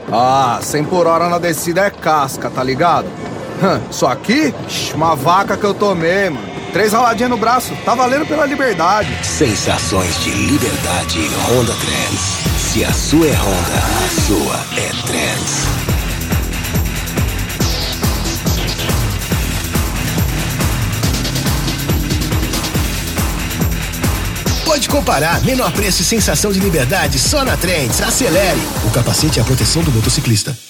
Ah, 100 por hora na descida é casca, tá ligado? Isso aqui? Uma vaca que eu tomei, mano. 3 raladinhas no braço, tá valendo pela liberdade. Sensações de liberdade Honda Trans. Se a sua é Honda, a sua é Trans. Pode comparar, menor preço e sensação de liberdade só na Trends. Acelere. O capacete é a proteção do motociclista.